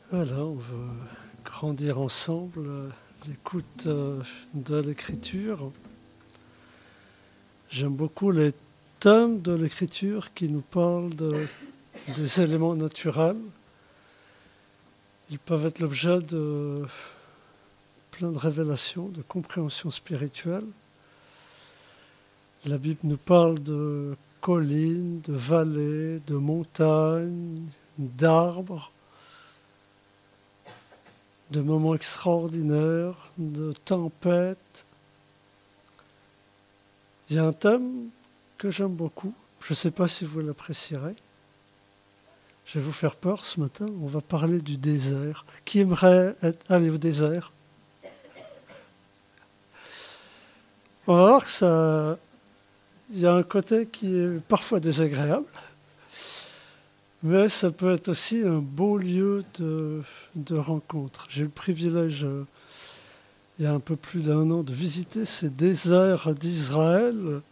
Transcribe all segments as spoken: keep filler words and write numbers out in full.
Voilà, on veut grandir ensemble euh, l'écoute euh, de l'écriture. J'aime beaucoup les thèmes de l'écriture qui nous parlent de- des éléments naturels. Ils peuvent être l'objet de plein de révélations, de compréhension spirituelle. La Bible nous parle de collines, de vallées, de montagnes, d'arbres, de moments extraordinaires, de tempêtes. Il y a un thème que j'aime beaucoup. Je ne sais pas si vous l'apprécierez. Je vais vous faire peur ce matin. On va parler du désert. Qui aimerait être, aller au désert? On va voir que ça, il y a un côté qui est parfois désagréable, mais ça peut être aussi un beau lieu de, de rencontre. J'ai eu le privilège, euh, il y a un peu plus d'un an, de visiter ces déserts d'Israël.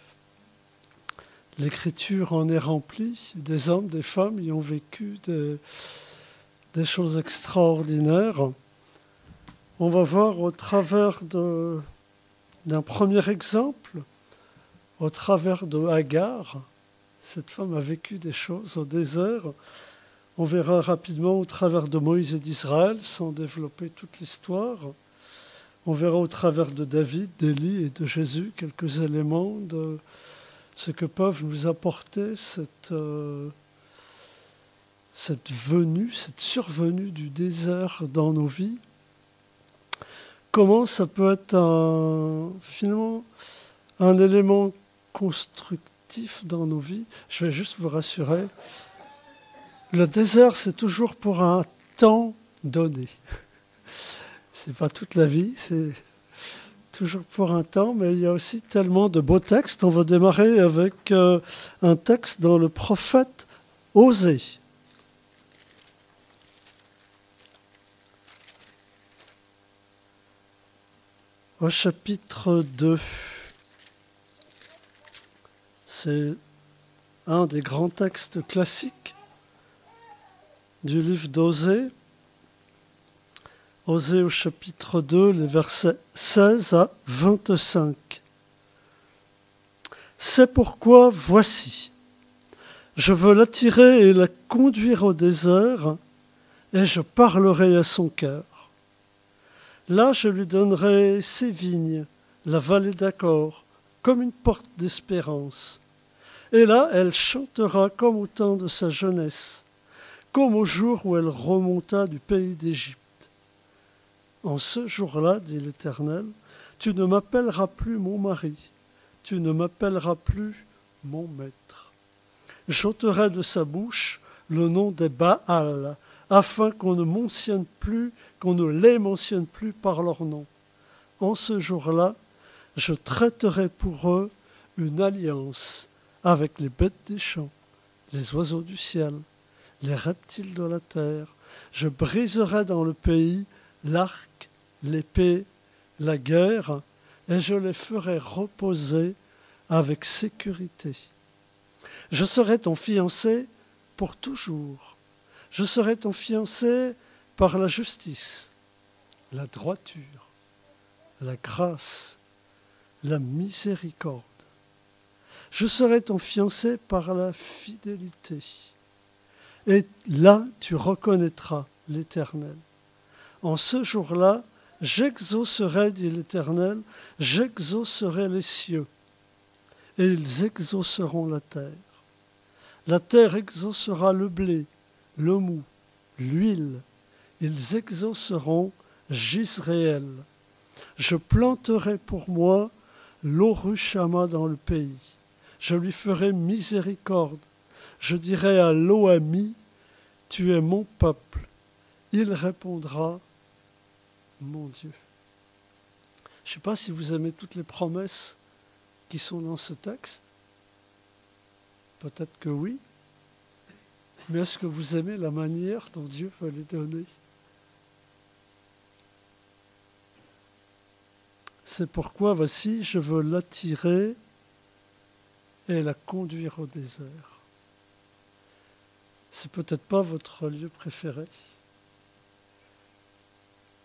L'écriture en est remplie. Des hommes, des femmes y ont vécu des, des choses extraordinaires. On va voir au travers de, d'un premier exemple, au travers de Agar. Cette femme a vécu des choses au désert. On verra rapidement au travers de Moïse et d'Israël, sans développer toute l'histoire. On verra au travers de David, d'Élie et de Jésus quelques éléments de ce que peuvent nous apporter cette, euh, cette venue, cette survenue du désert dans nos vies. Comment ça peut être un, finalement un élément constructif dans nos vies. Je vais juste vous rassurer. Le désert, c'est toujours pour un temps donné. C'est pas toute la vie, c'est toujours pour un temps, mais il y a aussi tellement de beaux textes. On va démarrer avec euh, un texte dans le prophète Osée. Au chapitre deux. C'est un des grands textes classiques du livre d'Osée. Osée au chapitre deux, les versets seize à vingt-cinq. C'est pourquoi voici, je veux l'attirer et la conduire au désert, et je parlerai à son cœur. Là, je lui donnerai ses vignes, la vallée d'Accord, comme une porte d'espérance. Et là, elle chantera comme au temps de sa jeunesse, comme au jour où elle remonta du pays d'Égypte. En ce jour-là, dit l'Éternel, tu ne m'appelleras plus mon mari, tu ne m'appelleras plus mon maître. J'ôterai de sa bouche le nom des Baals, afin qu'on ne mentionne plus, qu'on ne les mentionne plus par leur nom. En ce jour-là, je traiterai pour eux une alliance avec les bêtes des champs, les oiseaux du ciel, les reptiles de la terre. Je briserai dans le pays l'arc, l'épée, la guerre, et je les ferai reposer avec sécurité. Je serai ton fiancé pour toujours. Je serai ton fiancé par la justice, la droiture, la grâce, la miséricorde. Je serai ton fiancé par la fidélité. Et là, tu reconnaîtras l'Éternel. En ce jour-là, j'exaucerai, dit l'Éternel, j'exaucerai les cieux, et ils exauceront la terre. La terre exaucera le blé, le mou, l'huile. Ils exauceront Jisréel. Je planterai pour moi l'Orushama dans le pays. Je lui ferai miséricorde. Je dirai à l'Oami, tu es mon peuple. Il répondra, mon Dieu. Je ne sais pas si vous aimez toutes les promesses qui sont dans ce texte. Peut-être que oui. Mais est-ce que vous aimez la manière dont Dieu veut les donner? C'est pourquoi, voici, je veux l'attirer et la conduire au désert. C'est peut-être pas votre lieu préféré.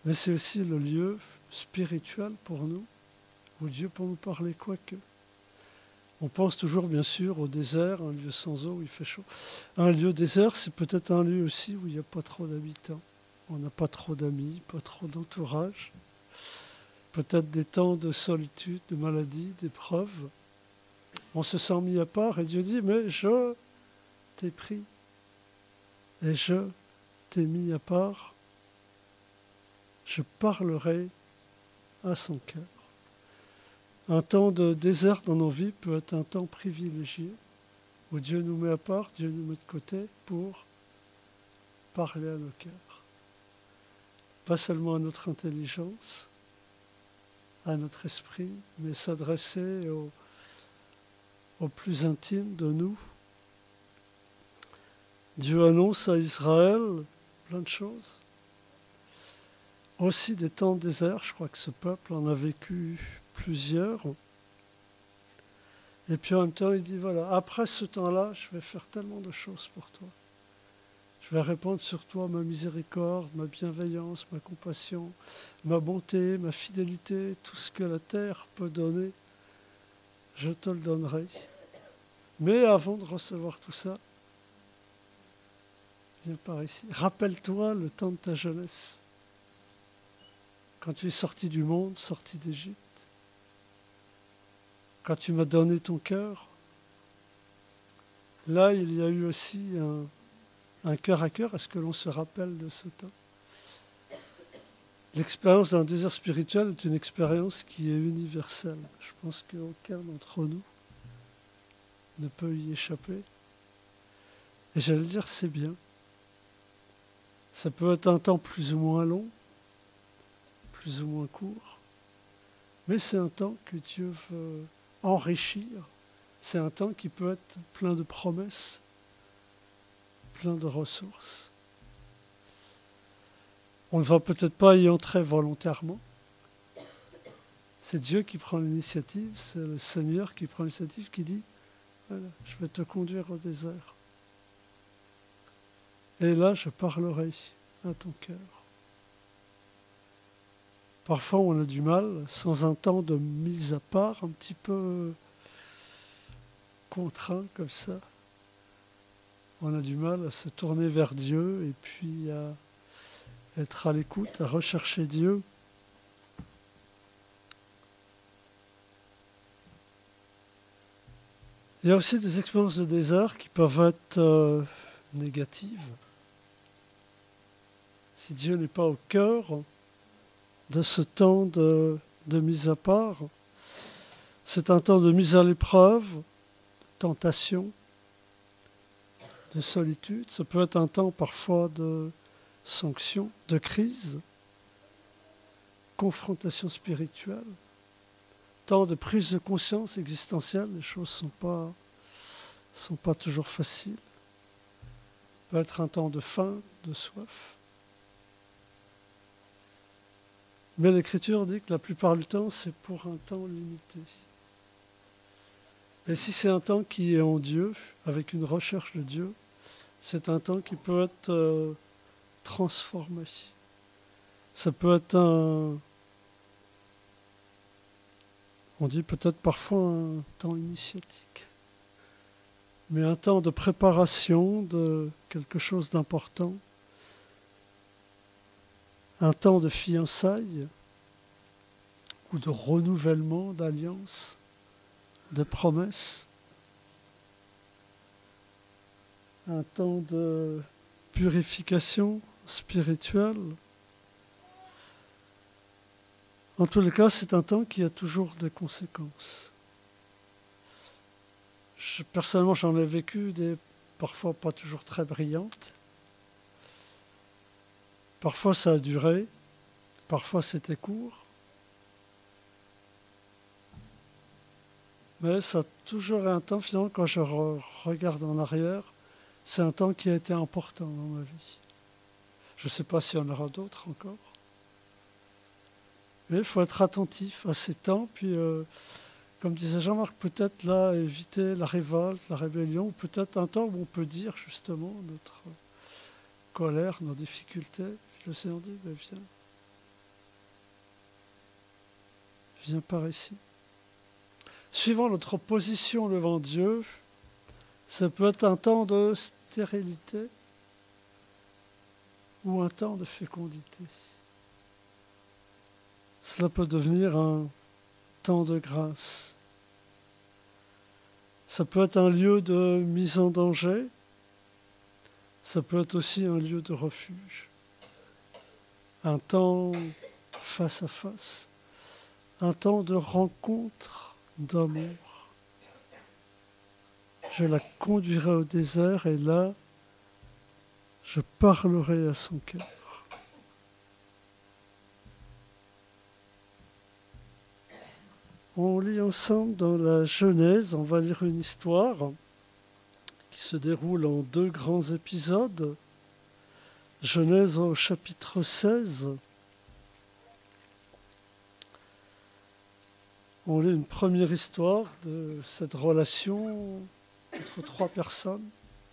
Mais c'est aussi le lieu spirituel pour nous, où Dieu peut nous parler, quoique. On pense toujours, bien sûr, au désert, un lieu sans eau où il fait chaud. Un lieu désert, c'est peut-être un lieu aussi où il n'y a pas trop d'habitants. On n'a pas trop d'amis, pas trop d'entourage. Peut-être des temps de solitude, de maladie, d'épreuves. On se sent mis à part et Dieu dit, mais je t'ai pris et je t'ai mis à part. Je parlerai à son cœur. Un temps de désert dans nos vies peut être un temps privilégié où Dieu nous met à part, Dieu nous met de côté pour parler à nos cœurs. Pas seulement à notre intelligence, à notre esprit, mais s'adresser au, au plus intime de nous. Dieu annonce à Israël plein de choses. Aussi des temps de désert, je crois que ce peuple en a vécu plusieurs. Et puis en même temps, il dit, voilà, après ce temps-là, je vais faire tellement de choses pour toi. Je vais répandre sur toi ma miséricorde, ma bienveillance, ma compassion, ma bonté, ma fidélité, tout ce que la terre peut donner, je te le donnerai. Mais avant de recevoir tout ça, viens par ici. Rappelle-toi le temps de ta jeunesse, quand tu es sorti du monde, sorti d'Égypte, quand tu m'as donné ton cœur. Là, il y a eu aussi un, un cœur à cœur. Est-ce que l'on se rappelle de ce temps? L'expérience d'un désert spirituel est une expérience qui est universelle. Je pense qu'aucun d'entre nous ne peut y échapper. Et j'allais dire, c'est bien. Ça peut être un temps plus ou moins long, plus ou moins court, mais c'est un temps que Dieu veut enrichir. C'est un temps qui peut être plein de promesses, plein de ressources. On ne va peut-être pas y entrer volontairement. C'est Dieu qui prend l'initiative, c'est le Seigneur qui prend l'initiative, qui dit, voilà, je vais te conduire au désert. Et là, je parlerai à ton cœur. Parfois, on a du mal, sans un temps de mise à part, un petit peu contraint comme ça. On a du mal à se tourner vers Dieu et puis à être à l'écoute, à rechercher Dieu. Il y a aussi des expériences de désert qui peuvent être euh, négatives. Si Dieu n'est pas au cœur de ce temps de, de mise à part, c'est un temps de mise à l'épreuve, de tentation, de solitude. Ça peut être un temps parfois de sanction, de crise, confrontation spirituelle, temps de prise de conscience existentielle. Les choses ne sont pas, sont pas toujours faciles. Ça peut être un temps de faim, de soif. Mais l'Écriture dit que la plupart du temps, c'est pour un temps limité. Et si c'est un temps qui est en Dieu, avec une recherche de Dieu, c'est un temps qui peut être euh, transformé. Ça peut être un... On dit peut-être parfois un temps initiatique, mais un temps de préparation de quelque chose d'important, un temps de fiançailles ou de renouvellement d'alliances, de promesses, un temps de purification spirituelle. En tous les cas, c'est un temps qui a toujours des conséquences. Je, personnellement, j'en ai vécu des parfois pas toujours très brillantes. Parfois, ça a duré. Parfois, c'était court. Mais ça a toujours un temps, finalement, quand je re- regarde en arrière, c'est un temps qui a été important dans ma vie. Je ne sais pas s'il y en aura d'autres encore. Mais il faut être attentif à ces temps, puis, euh, comme disait Jean-Marc, peut-être là, éviter la révolte, la rébellion, ou peut-être un temps où on peut dire justement notre colère, nos difficultés. Puis le Seigneur dit, ben, viens, viens par ici. Suivant notre position devant Dieu, ça peut être un temps de stérilité ou un temps de fécondité. Cela peut devenir un temps de grâce. Ça peut être un lieu de mise en danger. Ça peut être aussi un lieu de refuge. Un temps face à face. Un temps de rencontre d'amour. Je la conduirai au désert et là, je parlerai à son cœur. On lit ensemble dans la Genèse, on va lire une histoire qui se déroule en deux grands épisodes. Genèse au chapitre seize. On lit une première histoire de cette relation entre trois personnes.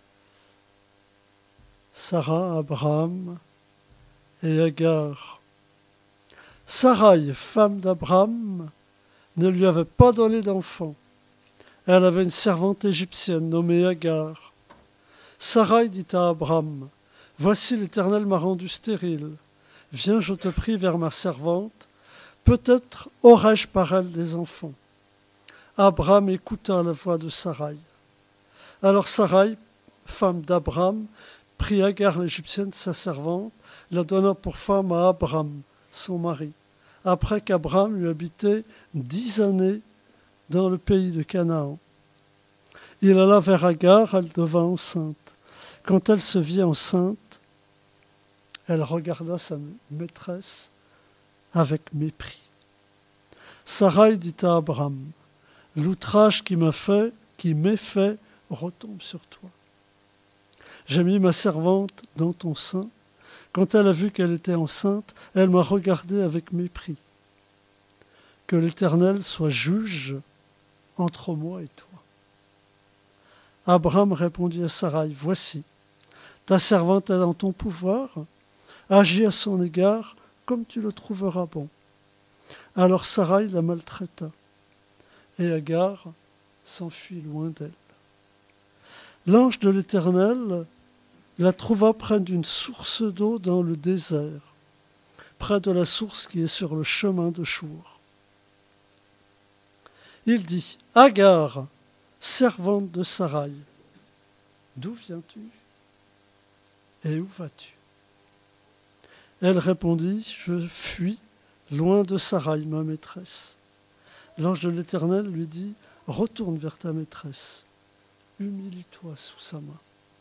Sarah, Abraham et Agar. Sarai, femme d'Abraham, ne lui avait pas donné d'enfant. Elle avait une servante égyptienne nommée Agar. Sarai dit à Abraham, « Voici l'Éternel m'a rendu stérile. Viens, je te prie, vers ma servante. Peut-être aurai-je par elle des enfants. » Abraham écouta la voix de Sarai. Alors Sarai, femme d'Abraham, prit Agar l'Égyptienne, sa servante, la donna pour femme à Abraham, son mari, après qu'Abraham eut habité dix années dans le pays de Canaan. Il alla vers Agar, elle devint enceinte. Quand elle se vit enceinte, elle regarda sa maîtresse avec mépris. Sarai dit à Abraham, « L'outrage qui m'a fait, qui m'est fait, retombe sur toi. J'ai mis ma servante dans ton sein. Quand elle a vu qu'elle était enceinte, elle m'a regardé avec mépris. Que l'Éternel soit juge entre moi et toi. » Abraham répondit à Sarai, « Voici, ta servante est dans ton pouvoir, agis à son égard comme tu le trouveras bon. » Alors Sarai la maltraita, et Agar s'enfuit loin d'elle. L'ange de l'Éternel la trouva près d'une source d'eau dans le désert, près de la source qui est sur le chemin de Chour. Il dit, « Agar, servante de Sarai, d'où viens-tu et où vas-tu » Elle répondit, « Je fuis loin de Sarai, ma maîtresse. » L'ange de l'Éternel lui dit, « Retourne vers ta maîtresse, humilie-toi sous sa main. »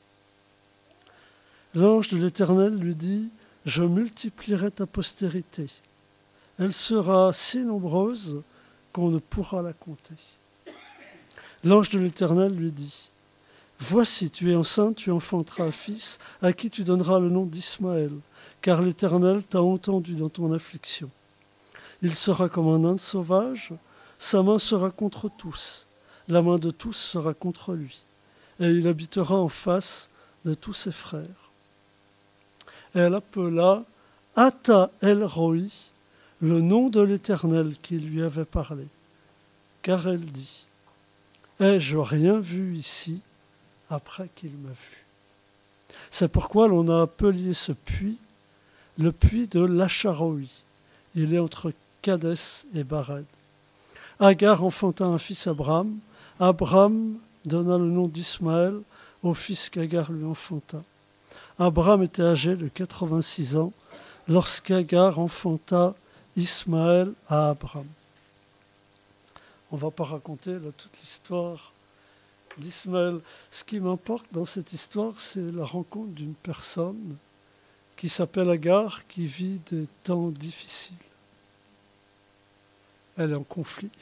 L'ange de l'Éternel lui dit, « Je multiplierai ta postérité. Elle sera si nombreuse qu'on ne pourra la compter. » L'ange de l'Éternel lui dit, « Voici, tu es enceinte, tu enfanteras un fils, à qui tu donneras le nom d'Ismaël, car l'Éternel t'a entendu dans ton affliction. Il sera comme un âne sauvage, sa main sera contre tous, la main de tous sera contre lui, et il habitera en face de tous ses frères. » Elle appela Ata El Roi, le nom de l'Éternel qui lui avait parlé, car elle dit, « Ai-je rien vu ici après qu'il m'a vu ?» C'est pourquoi l'on a appelé ce puits le puits de l'Acharoï. Il est entre Kadès et Bared. Agar enfanta un fils Abraham. Abraham donna le nom d'Ismaël au fils qu'Agar lui enfanta. Abraham était âgé de quatre-vingt-six ans lorsqu'Agar enfanta Ismaël à Abraham. On ne va pas raconter là, toute l'histoire d'Ismaël. Ce qui m'importe dans cette histoire, c'est la rencontre d'une personne qui s'appelle Agar, qui vit des temps difficiles. Elle est en conflit.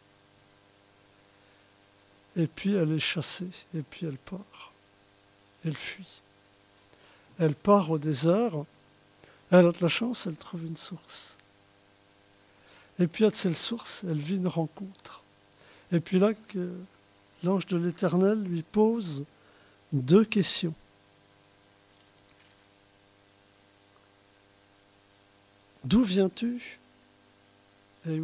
Et puis elle est chassée, et puis elle part. Elle fuit. Elle part au désert. Elle a de la chance, elle trouve une source. Et puis à cette source, elle vit une rencontre. Et puis là, que l'ange de l'Éternel lui pose deux questions. D'où viens-tu et où vas-tu ?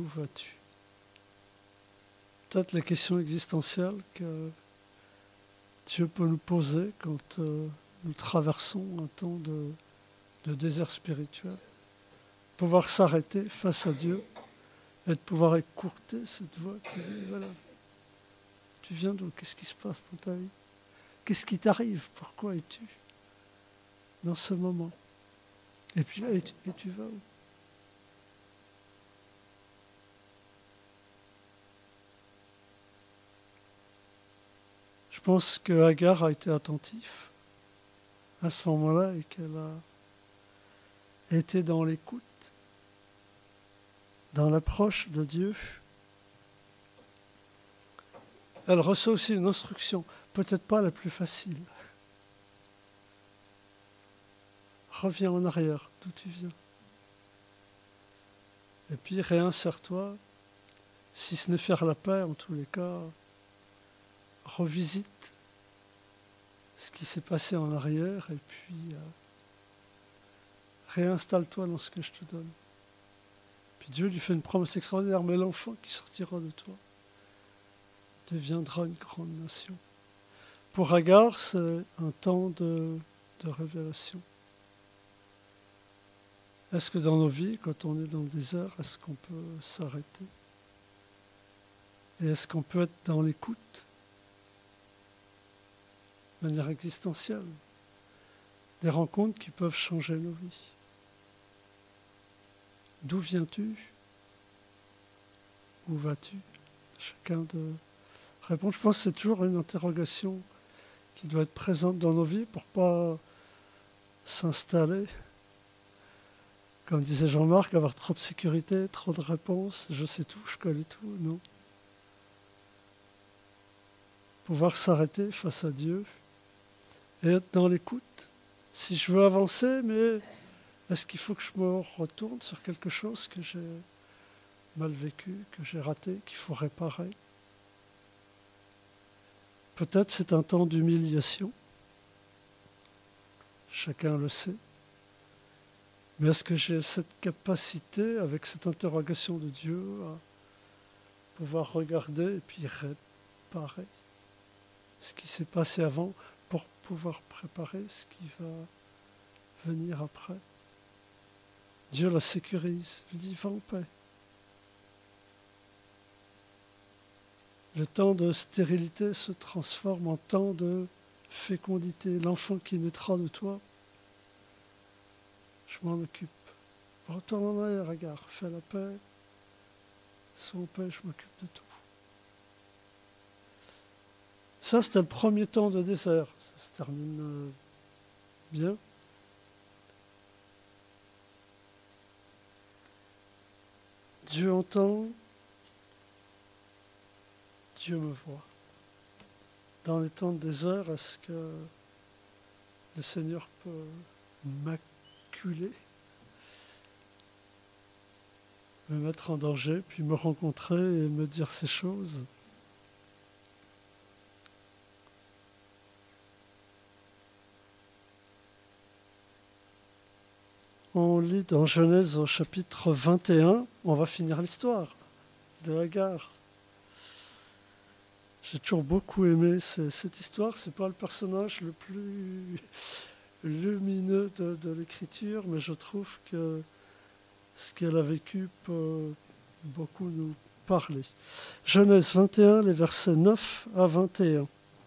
peut-être les questions existentielles que Dieu peut nous poser quand euh, nous traversons un temps de, de désert spirituel. Pouvoir s'arrêter face à Dieu et de pouvoir écouter cette voix qui dit, voilà, tu viens d'où? Qu'est-ce qui se passe dans ta vie? Qu'est-ce qui t'arrive? Pourquoi es-tu dans ce moment? Et puis là, et tu, et tu vas où? Je pense que Agar a été attentif à ce moment-là et qu'elle a été dans l'écoute, dans l'approche de Dieu. Elle reçoit aussi une instruction, peut-être pas la plus facile. Reviens en arrière, d'où tu viens. Et puis réinsère-toi, si ce n'est faire la paix, en tous les cas, revisite ce qui s'est passé en arrière et puis euh, réinstalle-toi dans ce que je te donne. Puis Dieu lui fait une promesse extraordinaire, mais l'enfant qui sortira de toi deviendra une grande nation. Pour Agar, c'est un temps de, de révélation. Est-ce que dans nos vies, quand on est dans le désert, est-ce qu'on peut s'arrêter? Et est-ce qu'on peut être dans l'écoute de manière existentielle? Des rencontres qui peuvent changer nos vies. D'où viens-tu? Où vas-tu? Chacun de répondre. Je pense que c'est toujours une interrogation qui doit être présente dans nos vies pour ne pas s'installer. Comme disait Jean-Marc, avoir trop de sécurité, trop de réponses, je sais tout, je connais tout, non. Pouvoir s'arrêter face à Dieu et être dans l'écoute. Si je veux avancer, mais est-ce qu'il faut que je me retourne sur quelque chose que j'ai mal vécu, que j'ai raté, qu'il faut réparer? Peut-être c'est un temps d'humiliation. Chacun le sait. Mais est-ce que j'ai cette capacité, avec cette interrogation de Dieu, à pouvoir regarder et puis réparer ce qui s'est passé avant pour pouvoir préparer ce qui va venir après? Dieu la sécurise. Il dit, va en paix. Le temps de stérilité se transforme en temps de fécondité. L'enfant qui naîtra de toi, je m'en occupe. Retourne en arrière, regarde, fais la paix. Sois en paix, je m'occupe de tout. Ça, c'était le premier temps de désert. Ça se termine euh, bien. Dieu entend, Dieu me voit. Dans les temps de désert, est-ce que le Seigneur peut m'acculer, me mettre en danger, puis me rencontrer et me dire ces choses? On lit dans Genèse au chapitre vingt et un, on va finir l'histoire de Agar. J'ai toujours beaucoup aimé cette histoire. Ce n'est pas le personnage le plus lumineux de, de l'Écriture, mais je trouve que ce qu'elle a vécu peut beaucoup nous parler. Genèse vingt et un, les versets neuf à vingt et un.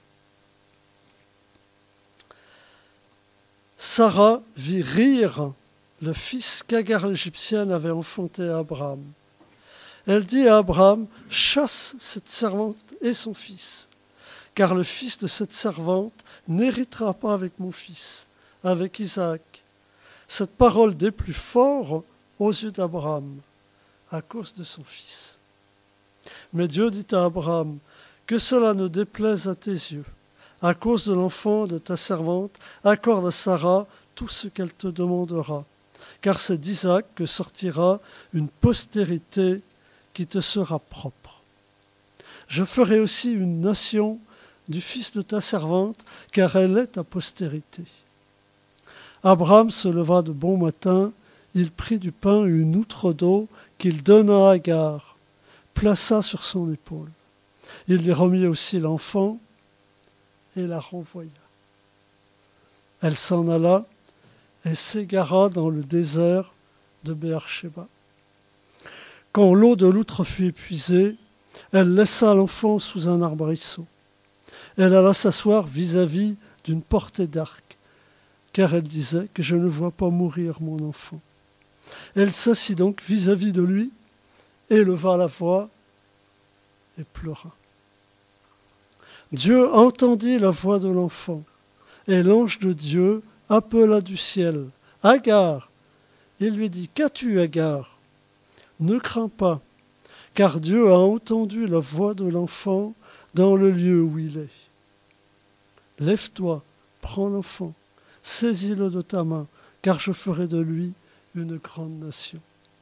Sarah vit rire le fils qu'Agar l'Égyptienne avait enfanté à Abraham. Elle dit à Abraham, chasse cette servante et son fils, car le fils de cette servante n'héritera pas avec mon fils, avec Isaac. Cette parole déplut fort aux yeux d'Abraham, à cause de son fils. Mais Dieu dit à Abraham, que cela ne déplaise à tes yeux. À cause de l'enfant de ta servante, accorde à Sarah tout ce qu'elle te demandera. Car c'est d'Isaac que sortira une postérité qui te sera propre. Je ferai aussi une nation du fils de ta servante, car elle est ta postérité. Abraham se leva de bon matin, il prit du pain et une outre d'eau qu'il donna à Agar, plaça sur son épaule. Il lui remit aussi l'enfant et la renvoya. Elle s'en alla et s'égara dans le désert de Béersheba. Quand l'eau de l'outre fut épuisée, elle laissa l'enfant sous un arbrisseau. Elle alla s'asseoir vis-à-vis d'une portée d'arc, car elle disait que je ne vois pas mourir mon enfant. Elle s'assit donc vis-à-vis de lui, éleva la voix et pleura. Dieu entendit la voix de l'enfant, et l'ange de Dieu appela du ciel « Agar !» Il lui dit « Qu'as-tu, Agar ? Ne crains pas, car Dieu a entendu la voix de l'enfant dans le lieu où il est. Lève-toi, prends l'enfant, saisis-le de ta main, car je ferai de lui une grande nation. »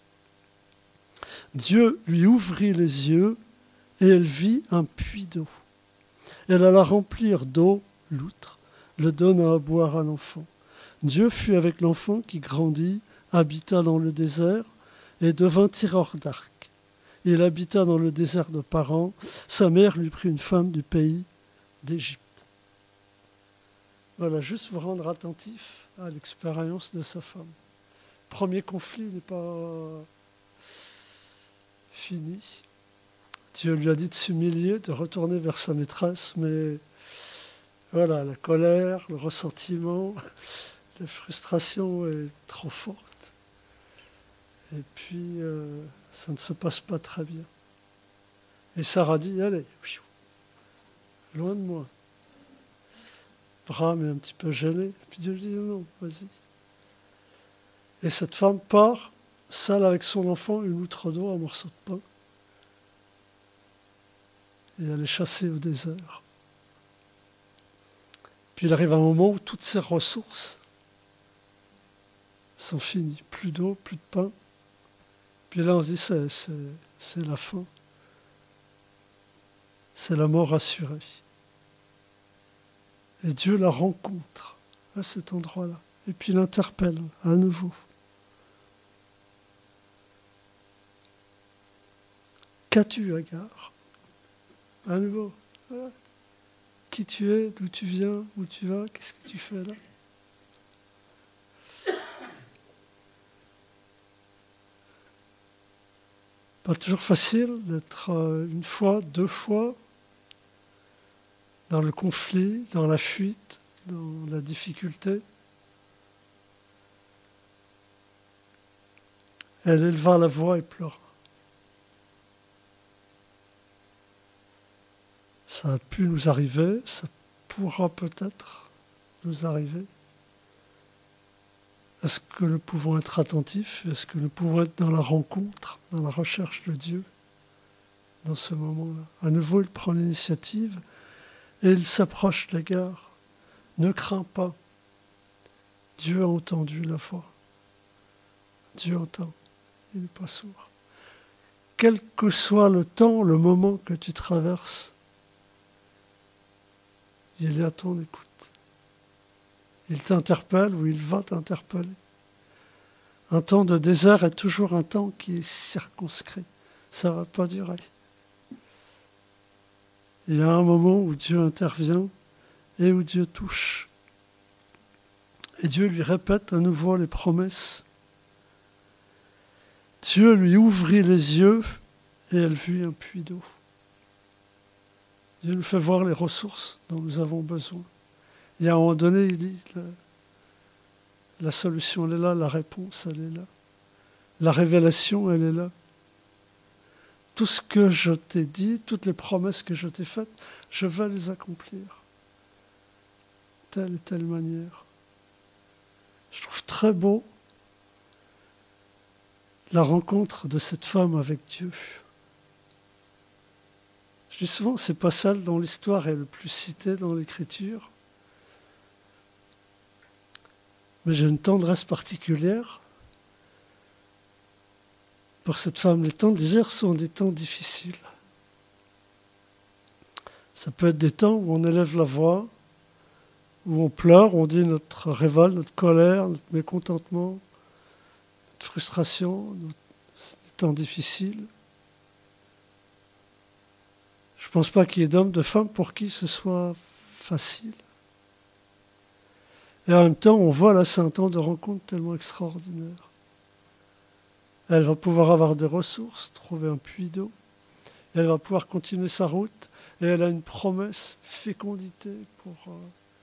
Dieu lui ouvrit les yeux, et elle vit un puits d'eau. Elle alla remplir d'eau l'outre, le donna à boire à l'enfant. Dieu fut avec l'enfant qui grandit, habita dans le désert et devint tireur d'arc. Il habita dans le désert de Paran. Sa mère lui prit une femme du pays d'Égypte. Voilà, juste vous rendre attentif à l'expérience de sa femme. Premier conflit n'est pas fini. Dieu lui a dit de s'humilier, de retourner vers sa maîtresse, mais voilà, la colère, le ressentiment, la frustration est trop forte. Et puis, euh, ça ne se passe pas très bien. Et Sarah dit, allez, loin de moi. Abraham est un petit peu gêné. Puis Dieu lui dit, non, vas-y. Et cette femme part, seule avec son enfant, une outre d'eau, un morceau de pain. Et elle est chassée au désert. Puis il arrive un moment où toutes ses ressources sont finies. Plus d'eau, plus de pain. Puis là, on se dit, c'est, c'est, c'est la fin. C'est la mort assurée. Et Dieu la rencontre à cet endroit-là. Et puis l'interpelle à nouveau. Qu'as-tu, Agar ? À nouveau. Voilà. Qui tu es, d'où tu viens, où tu vas, qu'est-ce que tu fais là ? Pas toujours facile d'être une fois, deux fois dans le conflit, dans la fuite, dans la difficulté. Elle éleva la voix et pleura. Ça a pu nous arriver, ça pourra peut-être nous arriver. Est-ce que nous pouvons être attentifs ? Est-ce que nous pouvons être dans la rencontre, dans la recherche de Dieu, dans ce moment-là ? À nouveau, il prend l'initiative et il s'approche d'Agar. Ne crains pas. Dieu a entendu la voix. Dieu entend. Il n'est pas sourd. Quel que soit le temps, le moment que tu traverses, il est à ton écoute. Il t'interpelle ou il va t'interpeller. Un temps de désert est toujours un temps qui est circonscrit. Ça ne va pas durer. Il y a un moment où Dieu intervient et où Dieu touche. Et Dieu lui répète à nouveau les promesses. Dieu lui ouvrit les yeux et elle vit un puits d'eau. Dieu nous fait voir les ressources dont nous avons besoin. Il y a un moment donné, il dit, la, la solution, elle est là, la réponse, elle est là. La révélation, elle est là. Tout ce que je t'ai dit, toutes les promesses que je t'ai faites, je vais les accomplir. Telle et telle manière. Je trouve très beau la rencontre de cette femme avec Dieu. Je dis souvent, c'est pas celle dont l'histoire est le plus citée dans l'Écriture. Mais j'ai une tendresse particulière pour cette femme. Les temps de désert sont des temps difficiles. Ça peut être des temps où on élève la voix, où on pleure, où on dit notre révolte, notre colère, notre mécontentement, notre frustration, notre... des temps difficiles. Je ne pense pas qu'il y ait d'hommes, de femmes pour qui ce soit facile. Et en même temps, on voit là, c'est un temps de rencontre tellement extraordinaire. Elle va pouvoir avoir des ressources, trouver un puits d'eau. Elle va pouvoir continuer sa route. Et elle a une promesse, fécondité pour euh,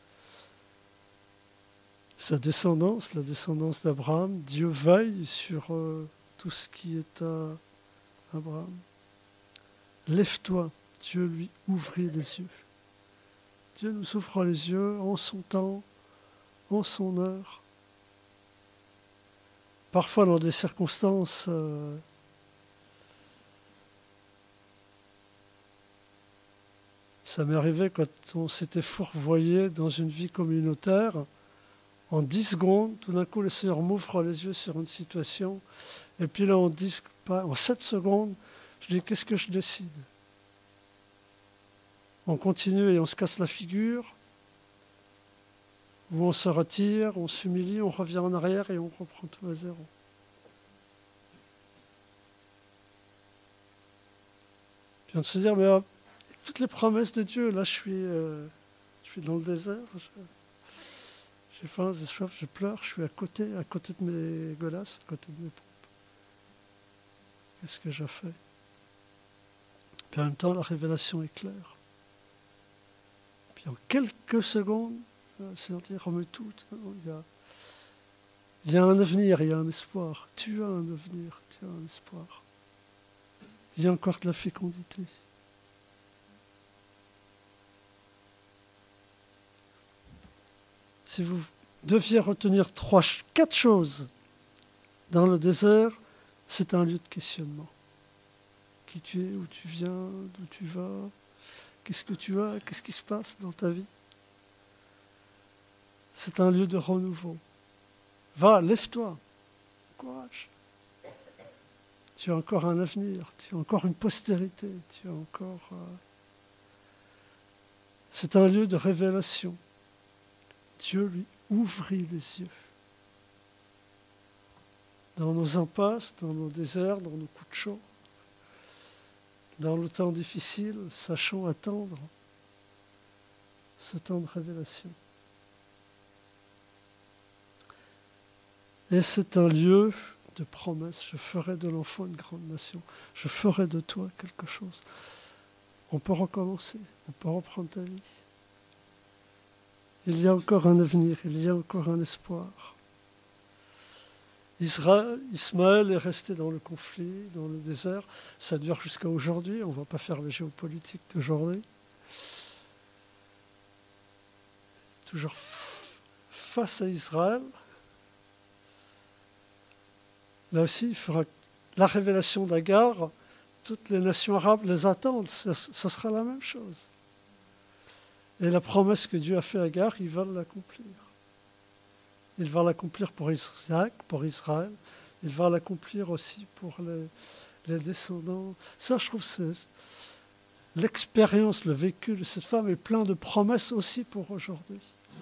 sa descendance, la descendance d'Abraham. Dieu veille sur euh, tout ce qui est à Abraham. Lève-toi, Dieu lui ouvrit les yeux. Dieu nous ouvre les yeux en son temps, en son heure. Parfois dans des circonstances euh, ça m'est arrivé quand on s'était fourvoyé dans une vie communautaire. En dix secondes, tout d'un coup, le Seigneur m'ouvre les yeux sur une situation. Et puis là, en, dix, en sept secondes, je dis, qu'est-ce que je décide? On continue et on se casse la figure, ou on se retire, on s'humilie, on revient en arrière et on reprend tout à zéro. Puis on se dire, mais euh, toutes les promesses de Dieu, là je suis, euh, je suis dans le désert, je, j'ai faim, j'ai soif, je pleure, je suis à côté, à côté de mes godasses, à côté de mes pompes. Qu'est-ce que j'ai fait? Puis en même temps, la révélation est claire. Puis en quelques secondes, le Seigneur dit, remets tout. Il y, a, il y a un avenir, il y a un espoir. Tu as un avenir, tu as un espoir. Il y a encore de la fécondité. Si vous deviez retenir trois, quatre choses dans le désert, c'est un lieu de questionnement. Qui tu es, où tu viens, d'où tu vas, qu'est-ce que tu as, qu'est-ce qui se passe dans ta vie. C'est un lieu de renouveau. Va, lève-toi, courage. Tu as encore un avenir, tu as encore une postérité, tu as encore... Euh... C'est un lieu de révélation. Dieu lui ouvrit les yeux. Dans nos impasses, dans nos déserts, dans nos coups de chaud, dans le temps difficile, sachons attendre ce temps de révélation. Et c'est un lieu de promesse. Je ferai de l'enfant une grande nation. Je ferai de toi quelque chose. On peut recommencer, on peut reprendre ta vie. Il y a encore un avenir, il y a encore un espoir. Israël, Ismaël est resté dans le conflit, dans le désert. Ça dure jusqu'à aujourd'hui. On ne va pas faire la géopolitique d'aujourd'hui. Toujours f- face à Israël. Là aussi, il fera la révélation d'Agar. Toutes les nations arabes les attendent. Ce sera la même chose. Et la promesse que Dieu a faite à Agar, il va l'accomplir. Il va l'accomplir pour Isaac, pour Israël. Il va l'accomplir aussi pour les, les descendants. Ça, je trouve, c'est l'expérience, le vécu de cette femme est plein de promesses aussi pour aujourd'hui.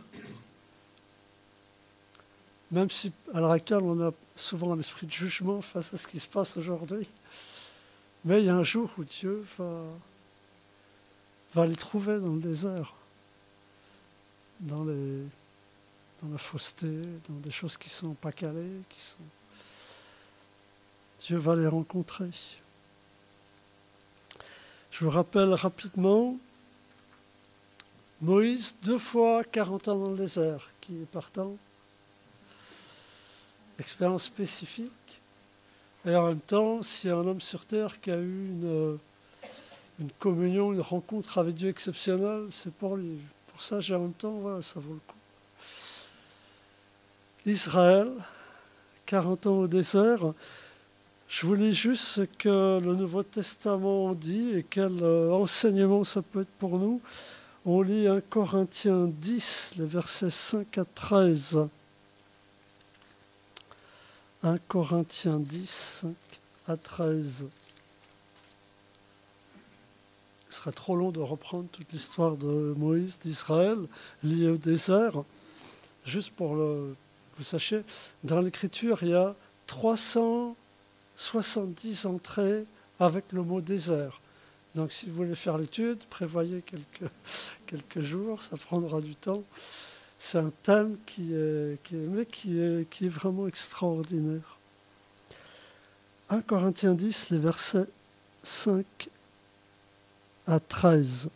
Même si, à l'heure actuelle, on a souvent un esprit de jugement face à ce qui se passe aujourd'hui. Mais il y a un jour où Dieu va, va les trouver dans le désert, dans les... dans la fausseté, dans des choses qui ne sont pas calées, qui sont... Dieu va les rencontrer. Je vous rappelle rapidement, Moïse, deux fois quarante ans dans le désert, qui est partant. Expérience spécifique. Et en même temps, s'il y a un homme sur terre qui a eu une, une communion, une rencontre avec Dieu exceptionnelle, c'est pour lui. Pour ça, j'ai en même temps, voilà, ça vaut le coup. Israël, quarante ans au désert. Je vous lis juste ce que le Nouveau Testament dit et quel euh, enseignement ça peut être pour nous. On lit un Corinthiens dix, les versets cinq à treize. un Corinthiens dix, cinq à treize. Ce serait trop long de reprendre toute l'histoire de Moïse, d'Israël, liée au désert. Juste pour le, que vous sachiez, dans l'Écriture, il y a trois cent soixante-dix entrées avec le mot désert. Donc si vous voulez faire l'étude, prévoyez quelques, quelques jours, ça prendra du temps. C'est un thème qui est, qui est, mais qui est, qui est vraiment extraordinaire. un Corinthiens dix, les versets cinq à treize.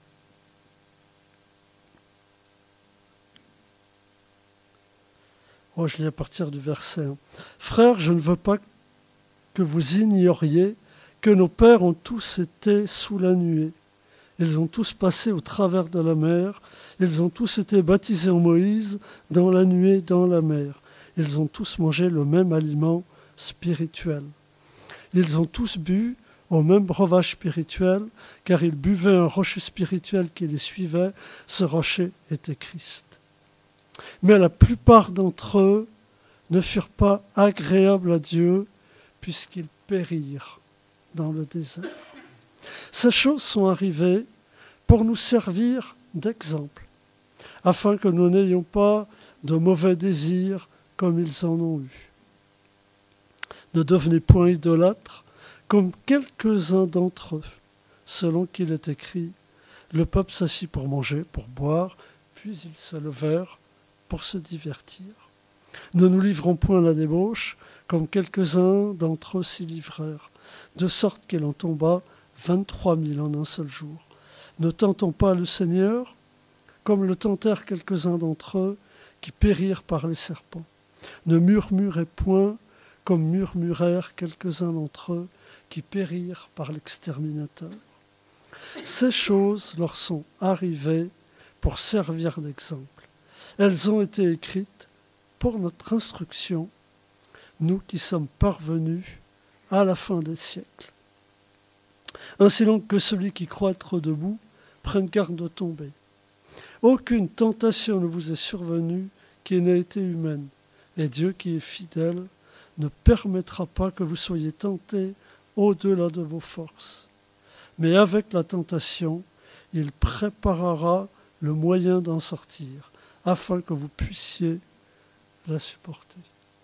Oh, je lis à partir du verset un. Frères, je ne veux pas que vous ignoriez que nos pères ont tous été sous la nuée. Ils ont tous passé au travers de la mer. Ils ont tous été baptisés en Moïse, dans la nuée, dans la mer. Ils ont tous mangé le même aliment spirituel. Ils ont tous bu au même breuvage spirituel, car ils buvaient un rocher spirituel qui les suivait. Ce rocher était Christ. Mais la plupart d'entre eux ne furent pas agréables à Dieu, puisqu'ils périrent dans le désert. Ces choses sont arrivées pour nous servir d'exemple, afin que nous n'ayons pas de mauvais désirs comme ils en ont eu. Ne devenez point idolâtres, comme quelques-uns d'entre eux, selon qu'il est écrit, le peuple s'assit pour manger, pour boire, puis ils se levèrent pour se divertir. Ne nous livrons point à la débauche, comme quelques-uns d'entre eux s'y livrèrent, de sorte qu'il en tomba vingt-trois mille en un seul jour. Ne tentons pas le Seigneur, comme le tentèrent quelques-uns d'entre eux, qui périrent par les serpents. Ne murmurez point, comme murmurèrent quelques-uns d'entre eux, qui périrent par l'exterminateur. Ces choses leur sont arrivées pour servir d'exemple. Elles ont été écrites pour notre instruction, nous qui sommes parvenus à la fin des siècles. Ainsi donc que celui qui croit être debout prenne garde de tomber. Aucune tentation ne vous est survenue qui n'ait été humaine, et Dieu qui est fidèle ne permettra pas que vous soyez tentés au-delà de vos forces. Mais avec la tentation, il préparera le moyen d'en sortir, afin que vous puissiez la supporter.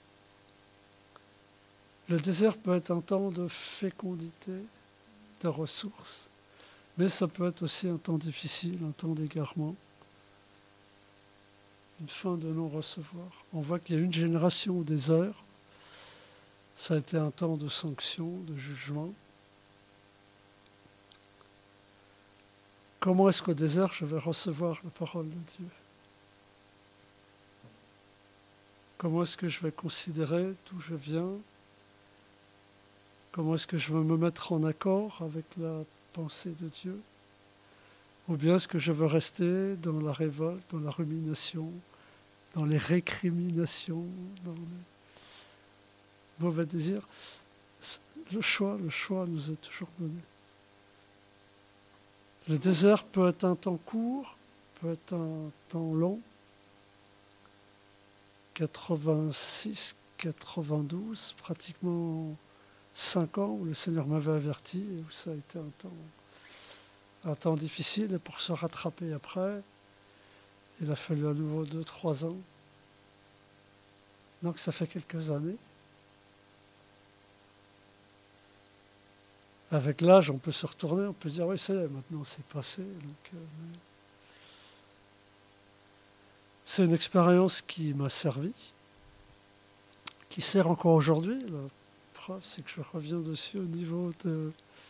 Le désert peut être un temps de fécondité, de ressources, mais ça peut être aussi un temps difficile, un temps d'égarement, une fin de non-recevoir. On voit qu'il y a une génération au désert, ça a été un temps de sanction, de jugement. Comment est-ce qu'au désert, je vais recevoir la parole de Dieu ? Comment est-ce que je vais considérer d'où je viens ? Comment est-ce que je vais me mettre en accord avec la pensée de Dieu ? Ou bien est-ce que je veux rester dans la révolte, dans la rumination, dans les récriminations, dans les mauvais désirs ? Le choix, le choix nous est toujours donné. Le désert peut être un temps court, peut être un temps long. quatre-vingt-six, quatre-vingt-douze, pratiquement cinq ans où le Seigneur m'avait averti et où ça a été un temps, un temps difficile. Et pour se rattraper après, il a fallu à nouveau deux, trois ans. Donc ça fait quelques années. Avec l'âge, on peut se retourner, on peut dire oui, c'est maintenant c'est passé. Donc, euh, c'est une expérience qui m'a servi, qui sert encore aujourd'hui. La preuve, c'est que je reviens dessus au niveau de,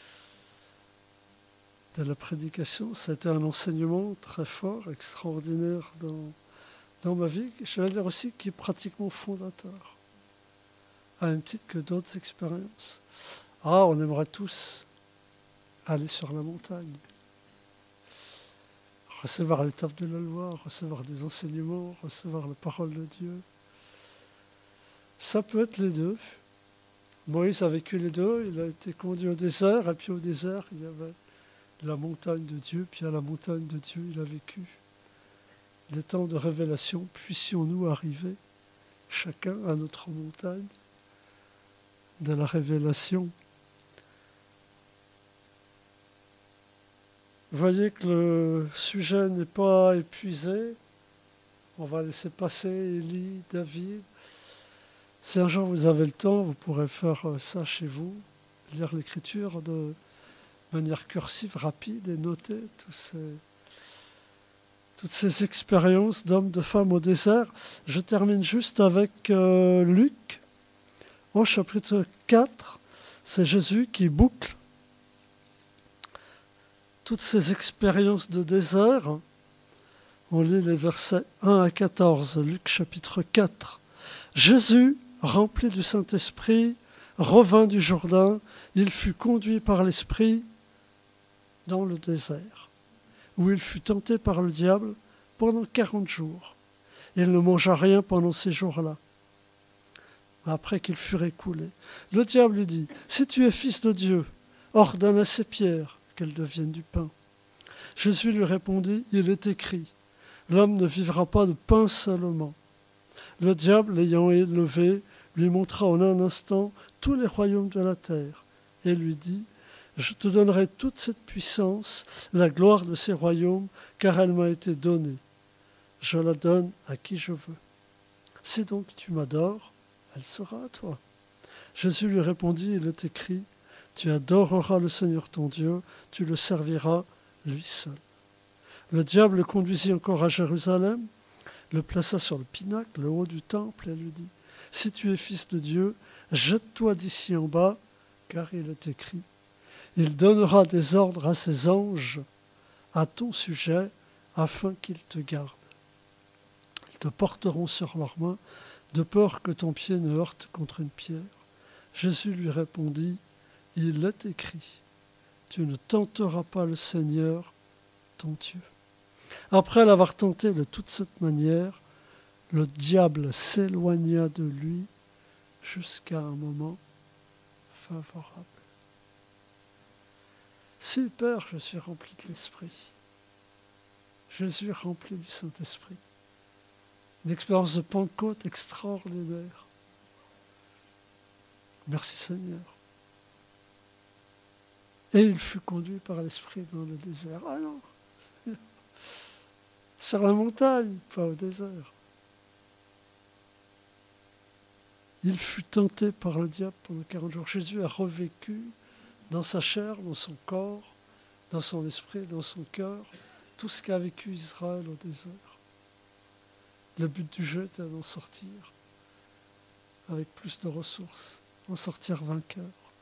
de la prédication. C'était un enseignement très fort, extraordinaire dans, dans ma vie. Je vais dire aussi qui est pratiquement fondateur, à même titre que d'autres expériences. Ah, on aimerait tous aller sur la montagne, recevoir l'étape de la loi, recevoir des enseignements, recevoir la parole de Dieu. Ça peut être les deux. Moïse a vécu les deux, il a été conduit au désert, et puis au désert, il y avait la montagne de Dieu, puis à la montagne de Dieu, il a vécu des temps de révélation. Puissions-nous arriver, chacun à notre montagne de la révélation. Vous voyez que le sujet n'est pas épuisé. On va laisser passer Élie, David. Si un jour vous avez le temps, vous pourrez faire ça chez vous, lire l'écriture de, de manière cursive, rapide, et noter tous ces, toutes ces expériences d'hommes, de femmes au désert. Je termine juste avec euh, Luc, au chapitre quatre. C'est Jésus qui boucle toutes ces expériences de désert. On lit les versets un à quatorze, Luc chapitre quatre. Jésus, rempli du Saint-Esprit, revint du Jourdain. Il fut conduit par l'Esprit dans le désert, où il fut tenté par le diable pendant quarante jours. Il ne mangea rien pendant ces jours-là, après qu'il fut écoulé. Le diable lui dit, « Si tu es fils de Dieu, ordonne à ces pierres qu'elles deviennent du pain. » Jésus lui répondit, « Il est écrit, l'homme ne vivra pas de pain seulement. » Le diable, l'ayant élevé, lui montra en un instant tous les royaumes de la terre et lui dit, « Je te donnerai toute cette puissance, la gloire de ces royaumes, car elle m'a été donnée. Je la donne à qui je veux. Si donc tu m'adores, elle sera à toi. » Jésus lui répondit, il est écrit, « Tu adoreras le Seigneur ton Dieu, tu le serviras lui seul. » Le diable le conduisit encore à Jérusalem, le plaça sur le pinacle, le haut du temple, et lui dit, « Si tu es fils de Dieu, jette-toi d'ici en bas, car il est écrit, il donnera des ordres à ses anges à ton sujet, afin qu'ils te gardent. Ils te porteront sur leurs mains, de peur que ton pied ne heurte contre une pierre. » Jésus lui répondit, « Il est écrit, tu ne tenteras pas le Seigneur, ton Dieu. » Après l'avoir tenté de toute cette manière, le diable s'éloigna de lui jusqu'à un moment favorable. Super, je suis rempli de l'Esprit. Jésus rempli du Saint-Esprit. Une expérience de Pentecôte extraordinaire. Merci Seigneur. Et il fut conduit par l'Esprit dans le désert. Ah non, sur la montagne, pas au désert. Il fut tenté par le diable pendant quarante jours. Jésus a revécu dans sa chair, dans son corps, dans son esprit, dans son cœur, tout ce qu'a vécu Israël au désert. Le but du jeu était d'en sortir avec plus de ressources, en sortir vainqueur.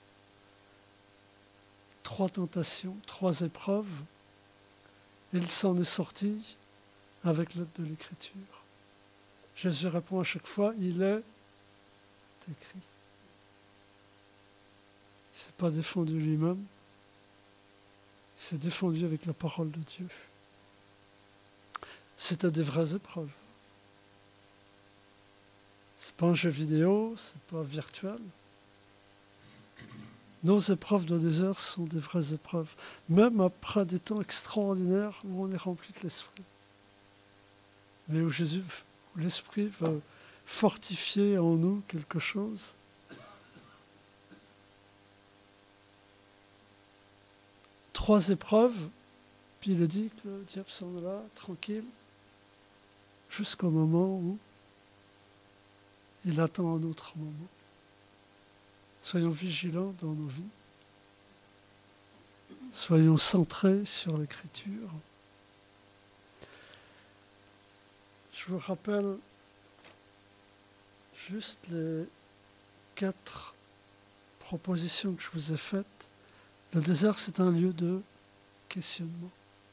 Trois tentations, trois épreuves, et il s'en est sorti avec l'aide de l'Écriture. Jésus répond à chaque fois, il est écrit. Il ne s'est pas défendu lui-même, il s'est défendu avec la parole de Dieu. C'était des vraies épreuves. Ce n'est pas un jeu vidéo, ce n'est pas virtuel. Nos épreuves de désert sont des vraies épreuves, même après des temps extraordinaires où on est rempli de l'Esprit. Mais où Jésus, où l'Esprit veut fortifier en nous quelque chose. Trois épreuves, puis il dit que le diable s'en est là, tranquille, jusqu'au moment où il attend un autre moment. Soyons vigilants dans nos vies. Soyons centrés sur l'Écriture. Je vous rappelle juste les quatre propositions que je vous ai faites. Le désert, c'est un lieu de questionnement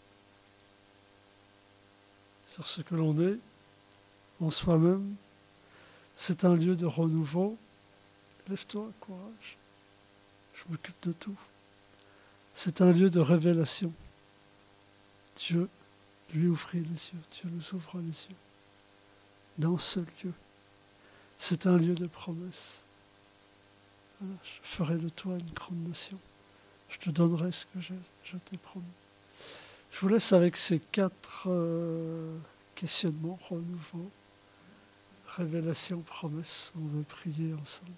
sur ce que l'on est en soi-même. C'est un lieu de renouveau. Lève-toi, courage. Je m'occupe de tout. C'est un lieu de révélation. Dieu lui ouvrit les yeux. Dieu nous ouvre les yeux. Dans ce lieu, c'est un lieu de promesse. Voilà, je ferai de toi une grande nation. Je te donnerai ce que je, je t'ai promis. Je vous laisse avec ces quatre euh, questionnements, renouveau, révélation, promesse. On va prier ensemble.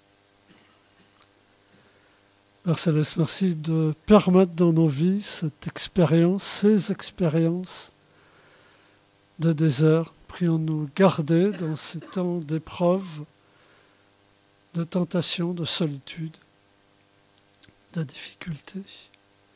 Père Céleste, merci de permettre dans nos vies cette expérience, ces expériences de désert. Prions de nous garder dans ces temps d'épreuve, de tentation, de solitude, de difficulté.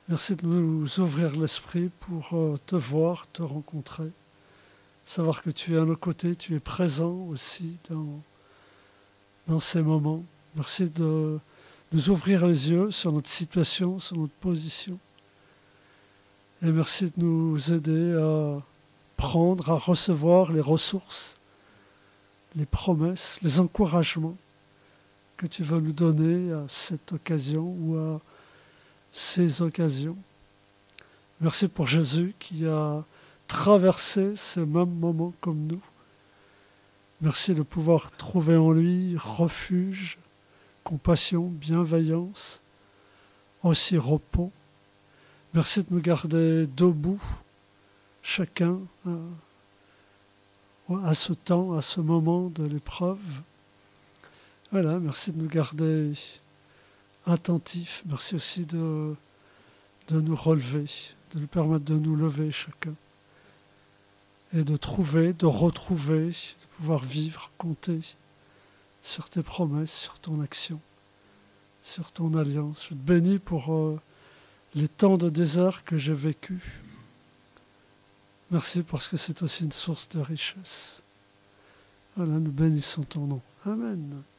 Merci de nous ouvrir l'esprit pour euh, te voir, te rencontrer, savoir que tu es à nos côtés, tu es présent aussi dans, dans ces moments. Merci de nous ouvrir les yeux sur notre situation, sur notre position. Et merci de nous aider à prendre, à recevoir les ressources, les promesses, les encouragements que tu veux nous donner à cette occasion ou à ces occasions. Merci pour Jésus qui a traversé ces mêmes moments comme nous. Merci de pouvoir trouver en lui refuge, compassion, bienveillance, aussi repos. Merci de nous garder debout, chacun à ce temps, à ce moment de l'épreuve. Voilà, merci de nous garder attentifs. Merci aussi de, de nous relever, de nous permettre de nous lever chacun. Et de trouver, de retrouver, de pouvoir vivre, compter sur tes promesses, sur ton action, sur ton alliance. Je te bénis pour euh, les temps de désert que j'ai vécus. Merci parce que c'est aussi une source de richesse. Voilà, nous bénissons ton nom. Amen.